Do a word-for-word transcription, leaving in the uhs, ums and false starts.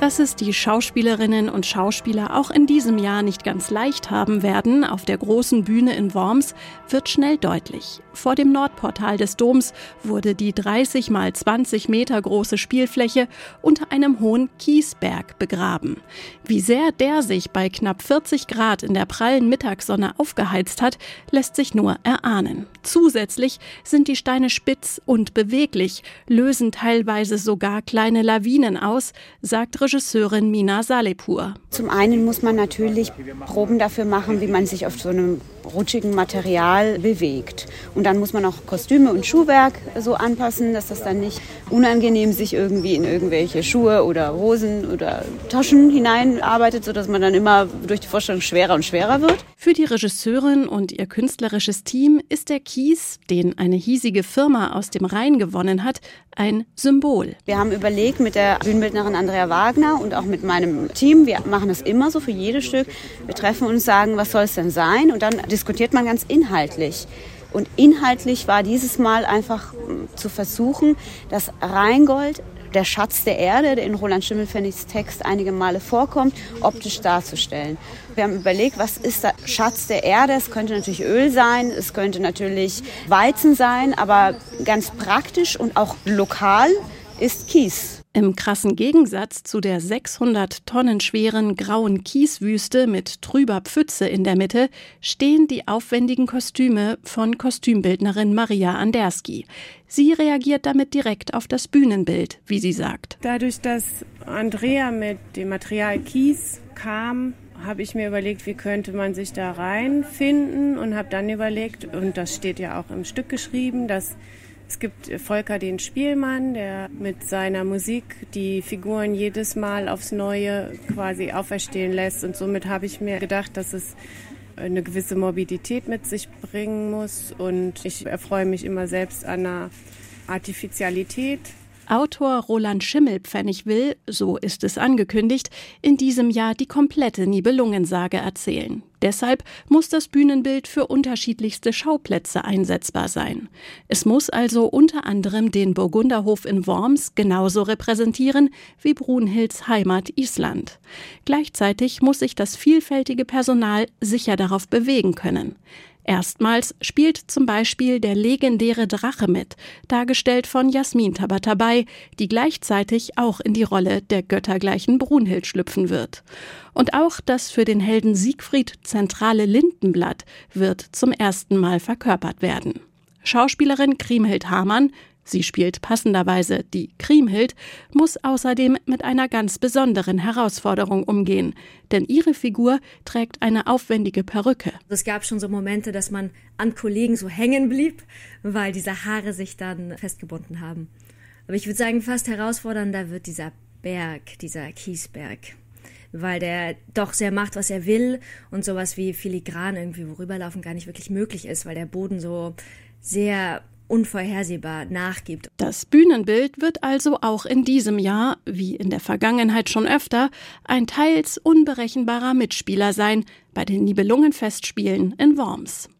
Dass es die Schauspielerinnen und Schauspieler auch in diesem Jahr nicht ganz leicht haben werden auf der großen Bühne in Worms, wird schnell deutlich. Vor dem Nordportal des Doms wurde die dreißig mal zwanzig Meter große Spielfläche unter einem hohen Kiesberg begraben. Wie sehr der sich bei knapp vierzig Grad in der prallen Mittagssonne aufgeheizt hat, lässt sich nur erahnen. Zusätzlich sind die Steine spitz und beweglich, lösen teilweise sogar kleine Lawinen aus, sagt Regisseurin Mina Salepur. Zum einen muss man natürlich Proben dafür machen, wie man sich auf so einem rutschigen Material bewegt. Und dann muss man auch Kostüme und Schuhwerk so anpassen, dass das dann nicht unangenehm sich irgendwie in irgendwelche Schuhe oder Hosen oder Taschen hineinarbeitet, sodass man dann immer durch die Vorstellung schwerer und schwerer wird. Für die Regisseurin und ihr künstlerisches Team ist der Kies, den eine hiesige Firma aus dem Rhein gewonnen hat, ein Symbol. Wir haben überlegt mit der Bühnenbildnerin Andrea Wagner und auch mit meinem Team, wir machen das immer so für jedes Stück, wir treffen uns, sagen, was soll es denn sein? Und dann diskutiert man ganz inhaltlich. Und inhaltlich war dieses Mal einfach zu versuchen, das Rheingold, der Schatz der Erde, der in Roland Schimmelpfennigs Text einige Male vorkommt, optisch darzustellen. Wir haben überlegt, was ist der Schatz der Erde? Es könnte natürlich Öl sein, es könnte natürlich Weizen sein, aber ganz praktisch und auch lokal ist Kies. Im krassen Gegensatz zu der sechshundert Tonnen schweren grauen Kieswüste mit trüber Pfütze in der Mitte stehen die aufwendigen Kostüme von Kostümbildnerin Maria Anderski. Sie reagiert damit direkt auf das Bühnenbild, wie sie sagt. Dadurch, dass Andrea mit dem Material Kies kam, habe ich mir überlegt, wie könnte man sich da reinfinden und habe dann überlegt, und das steht ja auch im Stück geschrieben, dass es gibt Volker den Spielmann, der mit seiner Musik die Figuren jedes Mal aufs Neue quasi auferstehen lässt. Und somit habe ich mir gedacht, dass es eine gewisse Morbidität mit sich bringen muss. Und ich erfreue mich immer selbst an einer Artificialität. Autor Roland Schimmelpfennig will, so ist es angekündigt, in diesem Jahr die komplette Nibelungensage erzählen. Deshalb muss das Bühnenbild für unterschiedlichste Schauplätze einsetzbar sein. Es muss also unter anderem den Burgunderhof in Worms genauso repräsentieren wie Brunhilds Heimat Island. Gleichzeitig muss sich das vielfältige Personal sicher darauf bewegen können. Erstmals spielt zum Beispiel der legendäre Drache mit, dargestellt von Jasmin Tabatabai, die gleichzeitig auch in die Rolle der göttergleichen Brunhild schlüpfen wird. Und auch das für den Helden Siegfried zentrale Lindenblatt wird zum ersten Mal verkörpert werden. Schauspielerin Kriemhild Hamann, sie spielt passenderweise die Kriemhild, muss außerdem mit einer ganz besonderen Herausforderung umgehen, denn ihre Figur trägt eine aufwendige Perücke. Es gab schon so Momente, dass man an Kollegen so hängen blieb, weil diese Haare sich dann festgebunden haben. Aber ich würde sagen, fast herausfordernder wird dieser Berg, dieser Kiesberg, weil der doch sehr macht, was er will und sowas wie filigran irgendwie worüberlaufen gar nicht wirklich möglich ist, weil der Boden so sehr unvorhersehbar nachgibt. Das Bühnenbild wird also auch in diesem Jahr, wie in der Vergangenheit schon öfter, ein teils unberechenbarer Mitspieler sein bei den Nibelungenfestspielen in Worms.